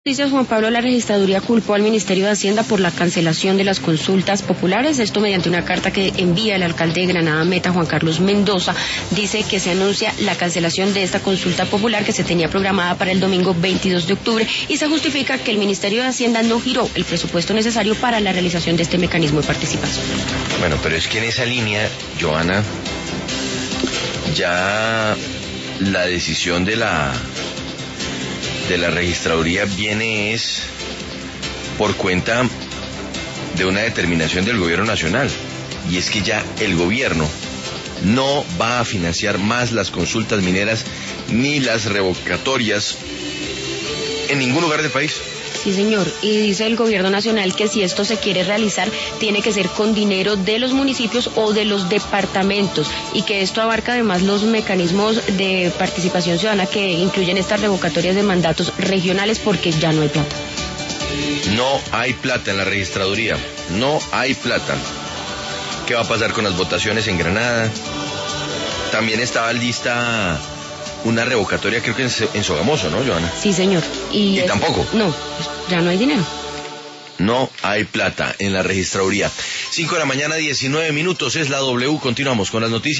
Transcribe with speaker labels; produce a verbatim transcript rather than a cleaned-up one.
Speaker 1: Noticias, Juan Pablo, la registraduría culpó al Ministerio de Hacienda por la cancelación de las consultas populares. Esto mediante una carta que envía el alcalde de Granada Meta, Juan Carlos Mendoza. Dice que se anuncia la cancelación de esta consulta popular que se tenía programada para el domingo veintidós de octubre y se justifica que el Ministerio de Hacienda no giró el presupuesto necesario para la realización de este mecanismo de participación.
Speaker 2: Bueno, pero es que en esa línea, Joana, ya la decisión de la... de la registraduría viene es por cuenta de una determinación del gobierno nacional, y es que ya el gobierno no va a financiar más las consultas mineras ni las revocatorias en ningún lugar del país.
Speaker 1: Sí, señor, y dice el gobierno nacional que si esto se quiere realizar tiene que ser con dinero de los municipios o de los departamentos, y que esto abarca además los mecanismos de participación ciudadana que incluyen estas revocatorias de mandatos regionales, porque ya no hay plata.
Speaker 2: No hay plata en la registraduría, no hay plata. ¿Qué va a pasar con las votaciones en Granada? También estaba lista una revocatoria, creo que en, en Sogamoso, ¿no, Joana?
Speaker 1: Sí, señor. Y,
Speaker 2: ¿Y
Speaker 1: es,
Speaker 2: tampoco?
Speaker 1: No, ya no hay dinero.
Speaker 2: No hay plata en la registraduría. cinco de la mañana, diecinueve minutos, es la W. Continuamos con las noticias.